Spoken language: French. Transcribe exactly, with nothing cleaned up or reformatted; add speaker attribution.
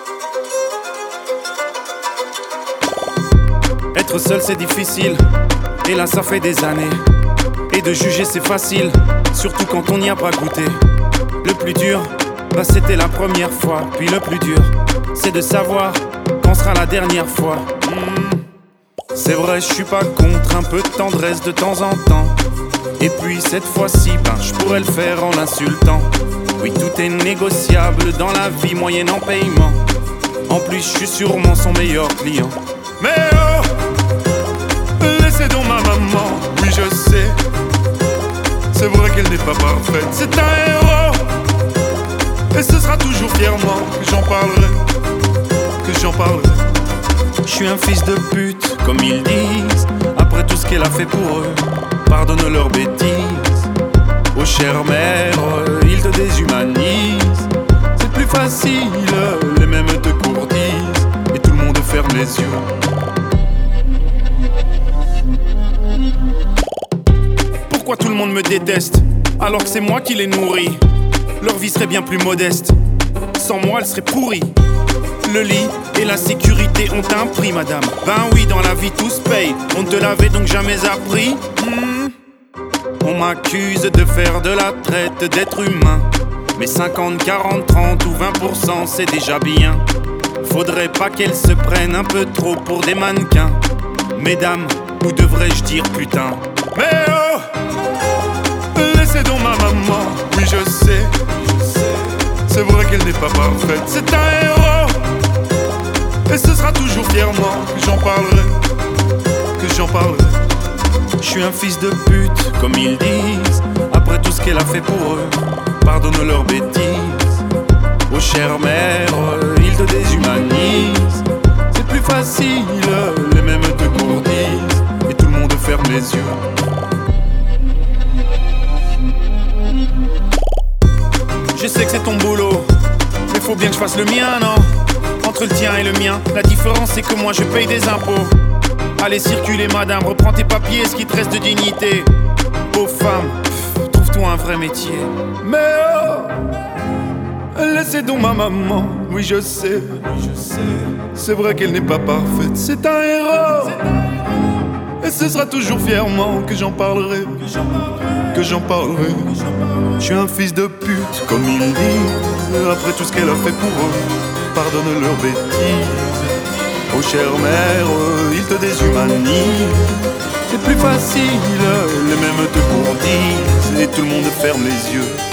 Speaker 1: Être seul c'est difficile, et là ça fait des années. Et de juger c'est facile, surtout quand on n'y a pas goûté. Le plus dur, bah c'était la première fois. Puis le plus dur, c'est de savoir quand sera la dernière fois. mmh. C'est vrai, je suis pas contre un peu de tendresse de temps en temps. Et puis cette fois-ci, ben je pourrais le faire en l'insultant. Oui, tout est négociable dans la vie moyenne en paiement. En plus, je suis sûrement son meilleur client. Mais oh, laissez donc ma maman, oui je sais. C'est vrai qu'elle n'est pas parfaite, c'est un héros. Et ce sera toujours fièrement que j'en parlerai, que j'en parlerai. Je suis un fils de pute, comme ils disent. Après tout ce qu'elle a fait pour eux, pardonne leurs bêtises. Oh chère mère, ils te déshumanisent. C'est plus facile, les mêmes te courtisent. Et tout le monde ferme les yeux. Pourquoi tout le monde me déteste, alors que c'est moi qui les nourris? Leur vie serait bien plus modeste, sans moi elle serait pourrie. Le lit et la sécurité ont un prix, madame. Ben oui, dans la vie tout se paye. On te l'avait donc jamais appris. hmm. On m'accuse de faire de la traite d'être humain. Mais cinquante, quarante, trente ou vingt pour cent c'est déjà bien. Faudrait pas qu'elles se prennent un peu trop pour des mannequins. Mesdames, ou devrais-je dire putain? Mais oh, laissez donc ma maman, oui je sais. C'est vrai qu'elle n'est pas parfaite, c'est un héros. Et ce sera toujours fièrement que j'en parlerai, que j'en parlerai. Je suis un fils de pute, comme ils disent. Après tout ce qu'elle a fait pour eux, pardonne leurs bêtises. Oh chère mère, ils te déshumanisent. C'est plus facile, les mêmes te courtisent. Et tout le monde ferme les yeux. Je sais que c'est ton boulot, mais faut bien que je fasse le mien, non? Entre le tien et le mien, la différence c'est que moi je paye des impôts. Allez circuler madame, reprends tes papiers, ce qui te reste de dignité. Pauvre femme, pff, trouve-toi un vrai métier. Mais oh, laissez donc ma maman, oui je sais. C'est vrai qu'elle n'est pas parfaite, c'est un héros. Et ce sera toujours fièrement que j'en parlerai, que j'en parlerai. Je suis un fils de pute, comme ils disent. Après tout ce qu'elle a fait pour eux, pardonne leurs bêtises. Oh chère mère, ils te déshumanisent. C'est plus facile, les mêmes te courtisent. Et tout le monde ferme les yeux.